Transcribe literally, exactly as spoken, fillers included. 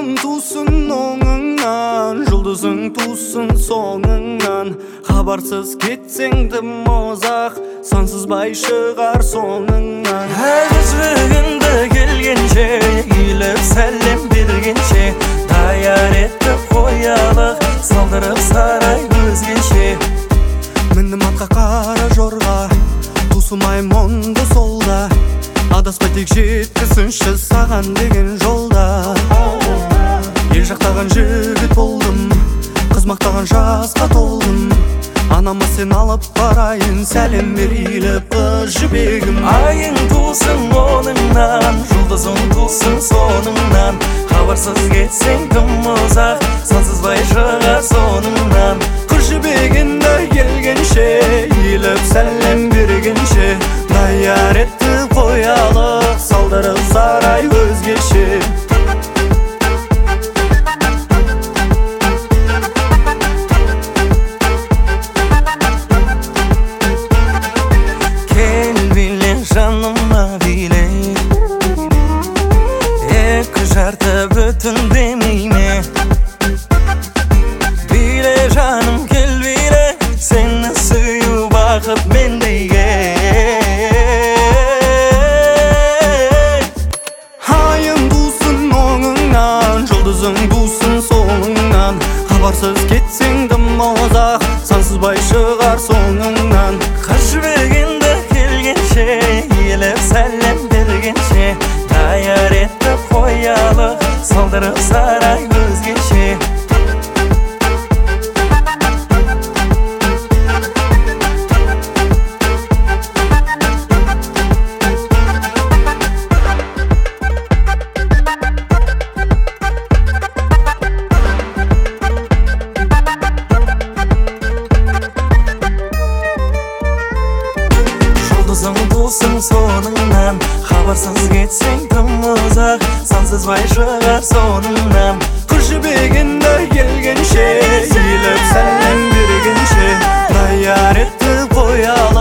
Ayım tusun oңыңнан, жұлдызың тусын соңыңнан. Хабарсыз кетсең тым ұзақ, сансызбай шығар соңыңнан. Әзіргінді келгенше, үйліп сәлем бергенше, даяр етіп қоялық, салдырып сарай өзгенше. Мінім атқа қара жорға, тусымай мұнды солда, адаспай тек жеткізсінші саған деген жолда. Ел жақтаған жігіт болдым, қыз мақтаған жасқа толдым. Анама сен алып барайын, сәлем бер иіліп қыз жібегім. Айың тусын оңыңнан, жұлдызың тусын соңыңнан. Хабарсыз кетсең тым ұзақ, сансызбай шығар соңыңнан. Қыз жібегінді келгенше, иіліп сәлем бергенше, даяр етіп қоялық, салдырып сарай өзгеше. Жаныма биле, екі жарты бүтін демейме. Биле жаным кел биле, сені сүю бақыт мендейге. Айым тусын оңыңнан, жұлдызың тусын соңыңнан. Хабарсыз кетсең тым ұзақ, сансызбай шығар соңыңнан. Қыз жібегенді келгенше, иіліп сәлем бергенше, даяр етіп қоялық, салдырып сарай өзгеше. Жұлдызың тусын соңыңнан, хабарсыз кетсең тым ұзақ, сансызбай шығар соңыңнан. Қыз жібегінді келгенше, иіліп сәлем бергенше, даяр етіп қоялық.